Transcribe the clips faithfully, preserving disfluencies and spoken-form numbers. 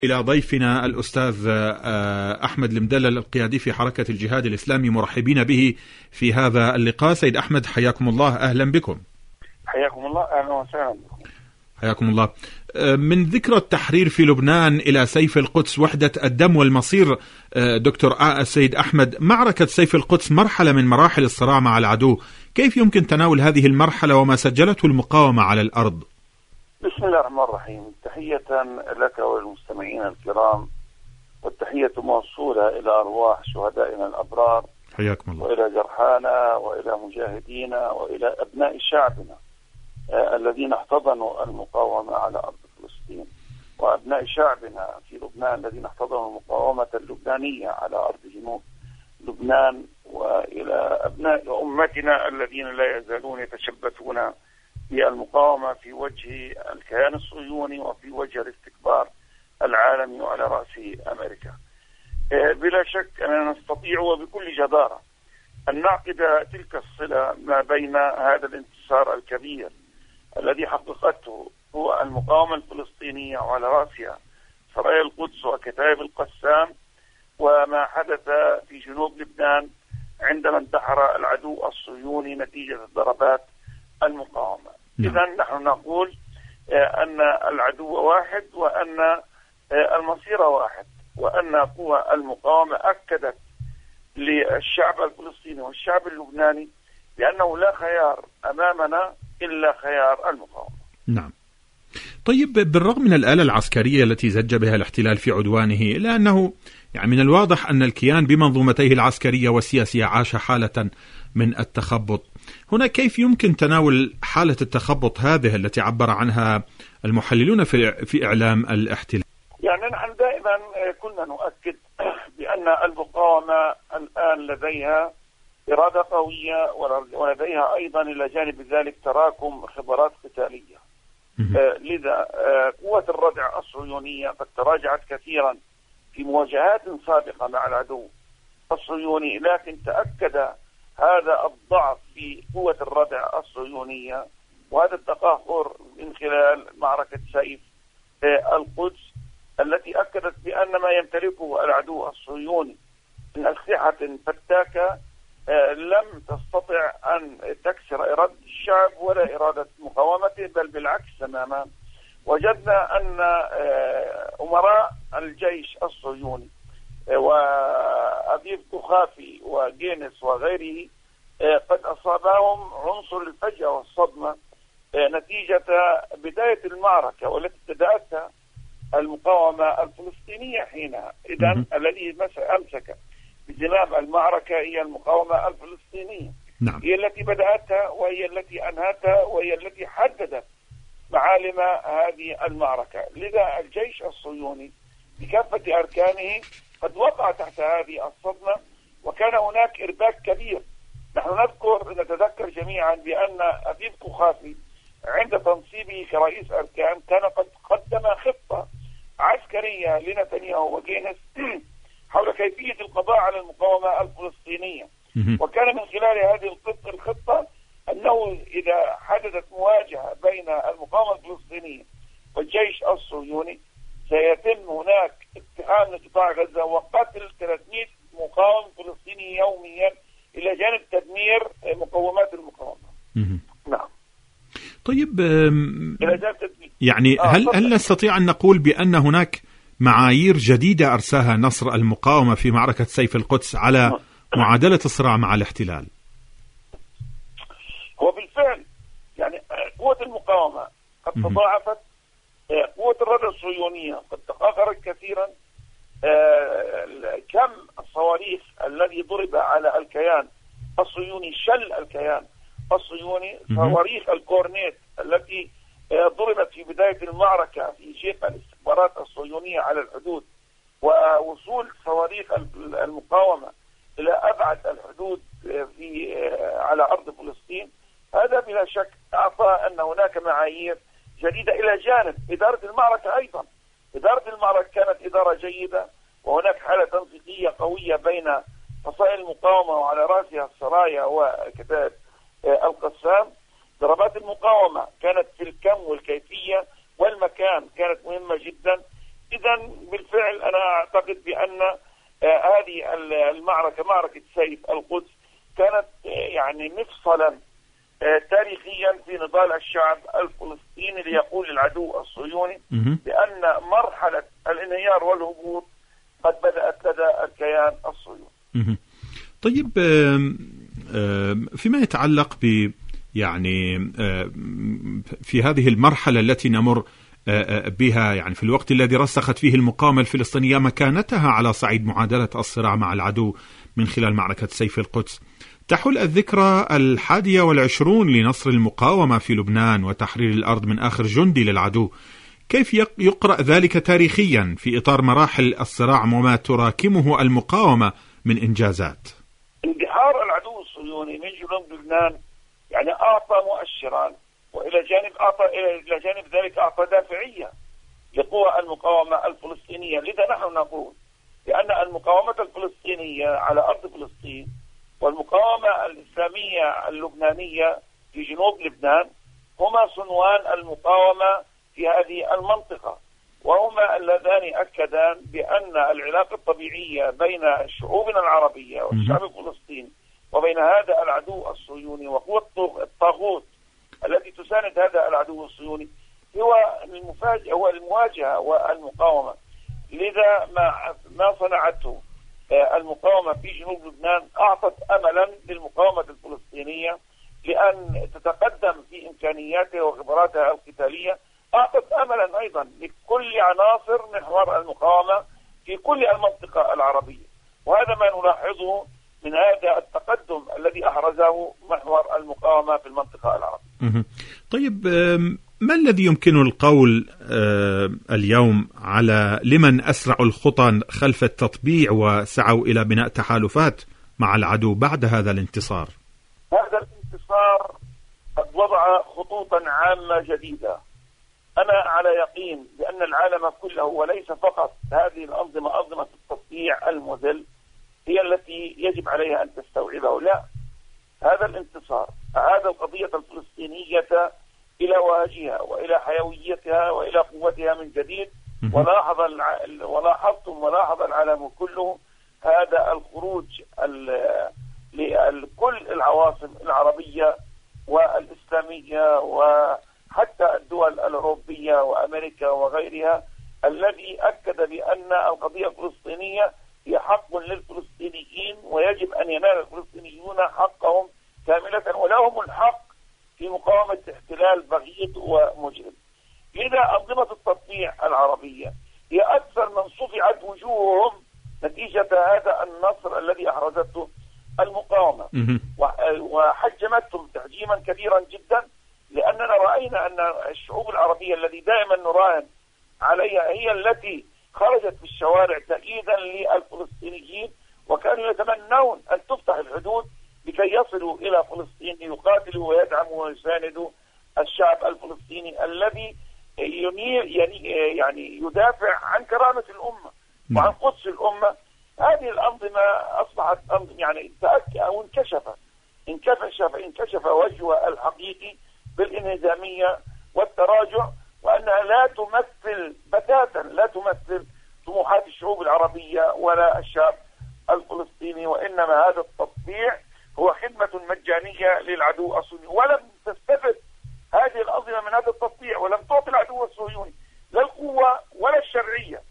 إلى ضيفنا الأستاذ أحمد المدلل القيادي في حركة الجهاد الإسلامي، مرحبين به في هذا اللقاء. سيد أحمد حياكم الله، أهلا بكم. حياكم الله، أهلا وسهلا بكم. حياكم الله. من ذكرى التحرير في لبنان إلى سيف القدس وحدة الدم والمصير، دكتور السيد أحمد، معركة سيف القدس مرحلة من مراحل الصراع مع العدو، كيف يمكن تناول هذه المرحلة وما سجلته المقاومة على الأرض؟ بسم الله الرحمن الرحيم. تحية لك وللمستمعين الكرام، والتحية موصولة إلى أرواح شهدائنا الأبرار، حياكم الله، وإلى جرحانا وإلى مجاهدينا وإلى أبناء شعبنا آه الذين احتضنوا المقاومة على أرض فلسطين، وأبناء شعبنا في لبنان الذين احتضنوا المقاومة اللبنانية على أرض جنوب لبنان، وإلى أبناء أمتنا الذين لا يزالون يتشبثون بالمقاومة في وجه الكيان الصهيوني وفي وجه الاستكبار العالمي وعلى رأسه أمريكا. بلا شك أننا نستطيع وبكل جدارة أن نعقد تلك الصلة ما بين هذا الانتصار الكبير الذي حققته هو المقاومة الفلسطينية وعلى رأسها سرايا القدس وكتائب القسام، وما حدث في جنوب لبنان عندما انتحر العدو الصهيوني نتيجة ضربات المقاومة. إذا نحن نقول أن العدو واحد، وأن المصير واحد، وأن قوى المقاومة أكدت للشعب الفلسطيني والشعب اللبناني بأنه لا خيار أمامنا إلا خيار المقاومة. نعم. طيب، بالرغم من الآلة العسكرية التي زج بها الاحتلال في عدوانه، إلا أنه يعني من الواضح أن الكيان بمنظومتيه العسكرية والسياسية عاش حالة من التخبط. هنا كيف يمكن تناول حالة التخبط هذه التي عبر عنها المحللون في في إعلام الاحتلال؟ يعني نحن دائما كنا نؤكد بأن المقاومة الآن لديها إرادة قوية، ولديها أيضا إلى جانب ذلك تراكم خبرات قتالية. آه لذا آه قوة الردع الصهيونية قد تراجعت كثيرا في مواجهات سابقة مع العدو الصهيوني، لكن تأكد هذا الضعف في قوة الردع الصهيونية وهذا التقهقر من خلال معركة سيف آه القدس التي أكدت بأن ما يمتلكه العدو الصهيوني من أسلحة فتاكة آه لم تستطع أن تكسر إرادة الشعب ولا إرادة مقاومته، بل بالعكس تماما. وجدنا أن آه أمراء الجيش الصهيوني آه وأبيب كخافي وجينس وغيره آه قد أصابهم عنصر الفجأة والصدمة آه نتيجة بداية المعركة والتي ابتدأتها المقاومة الفلسطينية حينها. إذن الذي أمسك بزمام المعركة هي المقاومة الفلسطينية. نعم. هي التي بدأتها وهي التي أنهتها وهي التي حددت معالم هذه المعركة. لذا الجيش الصهيوني بكافة أركانه قد وقع تحت هذه الصدمة، وكان هناك إرباك كبير. نحن نذكر نتذكر جميعا بأن أبيب كخافي عند تنصيبه كرئيس أركان كان قد قدم خطة عسكرية لنتنياهو وجينس حول كيفية القضاء على المقاومة الفلسطينية، وكان من خلال هذه الخطة أنه إذا حدثت مواجهة بين المقاومة الفلسطينية والجيش الصهيوني سيتم هناك اقتحام لقطاع غزة وقتل ثلاثمئة مقاوم فلسطيني يوميا إلى جانب تدمير مقومات المقاومة. نعم. طيب، يعني هل هل نستطيع أن نقول بأن هناك معايير جديدة أرساها نصر المقاومة في معركة سيف القدس على معادلة الصراع مع الاحتلال؟ هو بالفعل يعني قوة المقاومة قد تضاعفت، قوة الردع الصهيونية قد تقاقرت كثيرا، كم الصواريخ الذي ضرب على الكيان الصهيوني شل الكيان الصهيوني، صواريخ الكورنيت التي ضربت في بداية المعركة في شق الاستخبارات الصهيونية على الحدود، ووصول صواريخ المقاومة إلى أبعد الحدود في على أرض فلسطين، هذا بلا شك أعطى أن هناك معايير جديدة إلى جانب إدارة المعركة. أيضا إدارة المعركة كانت إدارة جيدة، وهناك حالة تنسيقية قوية بين فصائل المقاومة وعلى رأسها السرايا وكتائب القسام. ضربات المقاومة كانت في الكم والكيفية والمكان كانت مهمة جدا، إذا بالفعل أنا أعتقد بأن آه هذه المعركة معركة سيف القدس كانت آه يعني مفصلا آه تاريخيا في نضال الشعب الفلسطيني ليقول العدو الصهيوني بأن مرحلة الانهيار والهبوط قد بدأت لدى الكيان الصهيوني. طيب فيما يتعلق ب يعني في هذه المرحلة التي نمر بها، يعني في الوقت الذي رسخت فيه المقاومة الفلسطينية مكانتها على صعيد معادلة الصراع مع العدو من خلال معركة سيف القدس، تحل الذكرى الحادية والعشرون لنصر المقاومة في لبنان وتحرير الأرض من آخر جندي للعدو. كيف يقرأ ذلك تاريخيا في إطار مراحل الصراع وما تراكمه المقاومة من إنجازات؟ اندحار العدو الصهيوني من جنوب لبنان يعني أعطى مؤشرا، وإلى جانب أعطى إلى جانب ذلك أعطى دافعية لقوى المقاومة الفلسطينية. لذا نحن نقول بأن المقاومة الفلسطينية على أرض فلسطين والمقاومة الإسلامية اللبنانية في جنوب لبنان هما صنوان المقاومة في هذه المنطقة، وهما اللذان أكدان بأن العلاقة الطبيعية بين شعوبنا العربية والشعب الفلسطيني وبين هذا العدو الصهيوني وقوة الطاغوت التي تساند هذا العدو الصهيوني هو المفاجأة هو المواجهة والمقاومة. لذا ما ما صنعته المقاومة في جنوب لبنان أعطت أملا للمقاومة الفلسطينية لأن تتقدم في إمكانياتها وخبراتها القتالية، أعطت أملا أيضا لكل عناصر محور المقاومة في كل المنطقة العربية، وهذا ما نلاحظه من هذا التقدم الذي أحرزه محور المقاومة في المنطقة العربية. طيب ما الذي يمكن القول اليوم على لمن أسرعوا الخطى خلف التطبيع وسعوا إلى بناء تحالفات مع العدو بعد هذا الانتصار؟ هذا الانتصار قد وضع خطوطا عامة جديدة. أنا على يقين بأن العالم كله وليس فقط هذه الأنظمة أنظمة التطبيع المذل هي التي يجب عليها أن تستوعبه، لا، هذا الانتصار أعاد القضية الفلسطينية إلى وهجها وإلى حيويتها وإلى قوتها من جديد. ولاحظ الع... ولاحظتم ولاحظ العالم كله هذا الخروج لكل العواصم العربية والإسلامية وحتى الدول الأوروبية وأمريكا وغيرها، الذي أكد بأن القضية الفلسطينية هي حق للفلسطينيين ويجب أن ينال الفلسطينيون حقهم كاملة ولهم الحق في مقاومة احتلال بغيض ومجرم. لذا أنظمة التطبيع العربية هي أكثر من صفعت وجوههم نتيجة هذا النصر الذي أحرزته المقاومة، وحجمتهم تحجيما كبيرا جدا، لأننا رأينا أن الشعوب العربية التي دائما نراهن عليها هي التي خرجت في الشوارع تأييدا للفلسطينيين، وكانوا يتمنون أن تفتح الحدود لكي يصلوا إلى فلسطين ليقاتلوا ويدعموا ويساندوا الشعب الفلسطيني الذي ينير يعني يدافع عن كرامة الأمة وعن قدس الأمة. هذه الأنظمة أصبحت يعني تأكد أو انكشف انكشف انكشف وجهها الحقيقي بالانهزامية والتراجع، وأنها لا تمثل بتاتا لا تمثل طموحات الشعوب العربية ولا الشعب الفلسطيني، وإنما هذا التطبيع هو خدمة مجانية للعدو الصهيوني. ولم تستفد هذه الأنظمة من هذا التطبيع ولم تعطي العدو الصهيوني لا القوة ولا الشرعية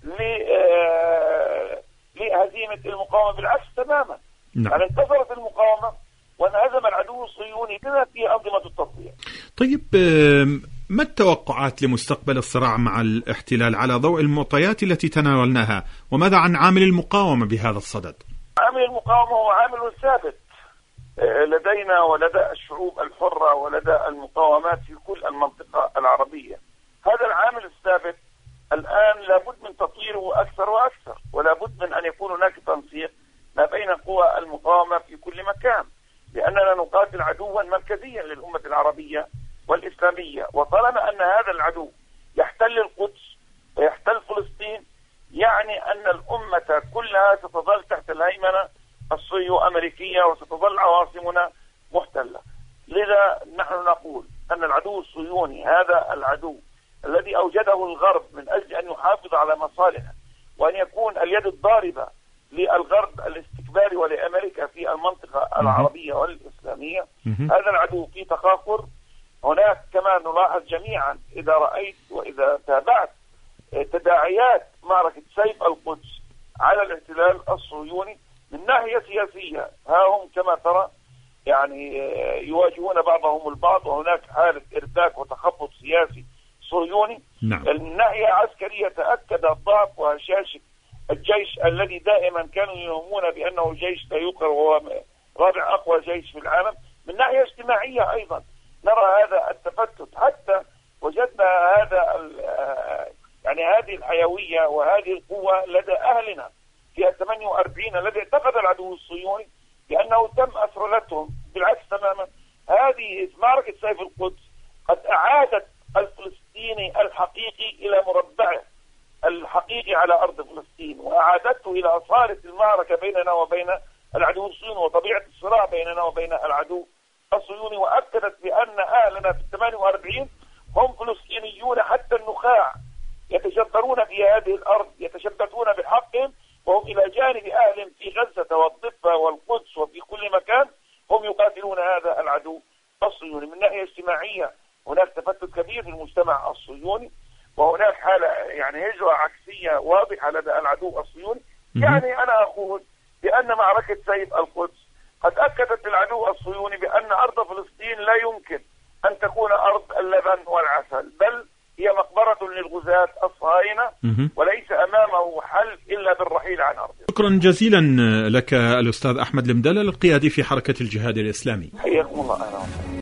لهزيمة المقاومة، بالعكس تماما. نعم. يعني انتصرت المقاومة وانهزم العدو الصهيوني بما فيه أنظمة التطبيع. طيب ما التوقعات لمستقبل الصراع مع الاحتلال على ضوء المعطيات التي تناولناها، وماذا عن عامل المقاومة بهذا الصدد؟ عامل المقاومة هو عامل ثابت لدينا ولدى الشعوب الحرة ولدى المقاومات في كل المنطقة العربية. هذا العامل الثابت الآن لابد من تطويره أكثر وأكثر، ولابد من أن يكون هناك تنسيق ما بين قوى المقاومة في كل مكان، لأننا نقاتل عدوا مركزيا للأمة العربية والإسلامية. وطالما أن هذا العدو يحتل القدس ويحتل فلسطين، يعني أن الأمة كلها ستظل تحت الهيمنة الصهيو أمريكية وستظل عواصمنا محتلة. لذا نحن نقول أن العدو الصهيوني هذا العدو الذي أوجده الغرب من أجل أن يحافظ على مصالحه وأن يكون اليد الضاربة للغرب الاستكباري ولأمريكا في المنطقة العربية والإسلامية. هذا العدو في تخاخر. هناك كما نلاحظ جميعا إذا رأيت وإذا تابعت تداعيات معركة سيف القدس على الاحتلال الصهيوني من ناحية سياسية، ها هم كما ترى يعني يواجهون بعضهم البعض، وهناك حالة إرباك وتخبط سياسي صهيوني. نعم. من ناحية عسكرية تأكد ضعف وهشاشة الجيش الذي دائما كانوا يوهمون بأنه جيش لا يقهر وهو رابع أقوى جيش في العالم. من ناحية اجتماعية أيضا نرى هذا التفتت، حتى وجدنا هذا يعني هذه الحيوية وهذه القوة لدى أهلنا في ثمانية وأربعين الذي اعتقد العدو الصهيوني بأنه تم أسرلتهم. بالعكس تماما، هذه معركة سيف القدس قد أعادت الفلسطيني الحقيقي إلى مربعه الحقيقي على أرض فلسطين، وأعادته إلى أصالة المعركة بيننا وبين العدو الصهيوني وطبيعة الصراع بيننا وبين العدو الصهيوني، وأكدت بأن أهلنا في الثمانية وأربعين هم فلسطينيون حتى النخاع يتجبرون في هذه الأرض، يتشبثون بحقهم، وهم إلى جانب أهلهم في غزة والضفة والقدس وفي كل مكان هم يقاتلون هذا العدو الصهيوني. من ناحية اجتماعية هناك تفتت كبير في المجتمع الصهيوني، وهناك حالة يعني هجرة عكسية واضحة لدى العدو الصهيوني. يعني أنا أقول بأن معركة سيف القدس قد أكدت للعدو الصهيوني بأن أرض فلسطين لا يمكن أن تكون أرض اللبن والعسل، بل هي مقبرة للغزاة الصهاينة وليس أمامه حل إلا بالرحيل عن أرضه. شكرا جزيلا لك الأستاذ أحمد المدلل القيادي في حركة الجهاد الإسلامي. حياكم الله. أهلا وسهلا.